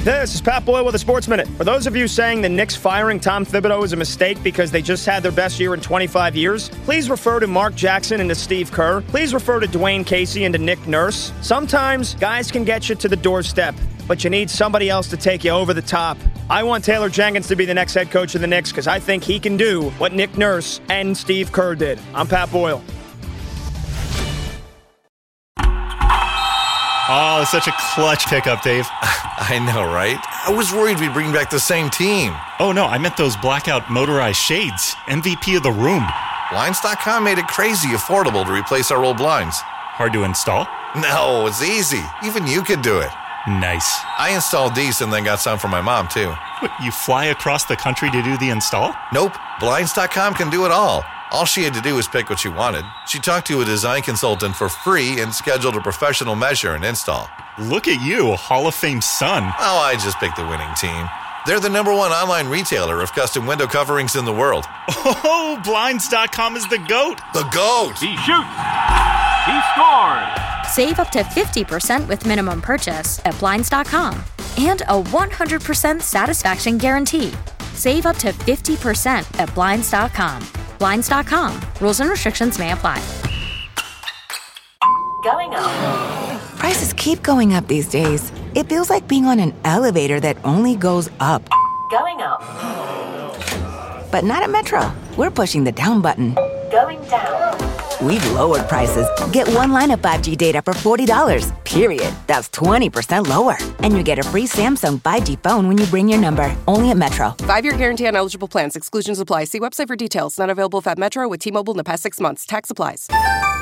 This is Pat Boyle with a Sports Minute. For those of you saying the Knicks firing Tom Thibodeau is a mistake because they just had their best year in 25 years, please refer to Mark Jackson and to Steve Kerr. Please refer to Dwayne Casey and to Nick Nurse. Sometimes guys can get you to the doorstep, but you need somebody else to take you over the top. I want Taylor Jenkins to be the next head coach of the Knicks because I think he can do what Nick Nurse and Steve Kerr did. I'm Pat Boyle. Oh, such a clutch pickup, Dave. I know, right? I was worried we'd bring back the same team. Oh, no, I meant those blackout motorized shades. MVP of the room. Blinds.com made it crazy affordable to replace our old blinds. Hard to install? No, it's easy. Even you could do it. Nice. I installed these and then got some for my mom, too. What, you fly across the country to do the install? Nope. Blinds.com can do it all. All she had to do was pick what she wanted. She talked to a design consultant for free and scheduled a professional measure and install. Look at you, Hall of Fame son. Oh, I just picked the winning team. They're the #1 online retailer of custom window coverings in the world. Oh, Blinds.com is the GOAT. The GOAT! He shoots. He scores. Save up to 50% with minimum purchase at Blinds.com. And a 100% satisfaction guarantee. Save up to 50% at Blinds.com. Blinds.com. Rules and restrictions may apply. Going up. Prices keep going up these days. It feels like being on an elevator that only goes up. Going up. But not at Metro. We're pushing the down button. Going down. We've lowered prices. Get one line of 5G data for $40, period. That's 20% lower. And you get a free Samsung 5G phone when you bring your number. Only at Metro. 5-year guarantee on eligible plans. Exclusions apply. See website for details. Not available at Metro with T-Mobile in the past 6 months. Tax applies.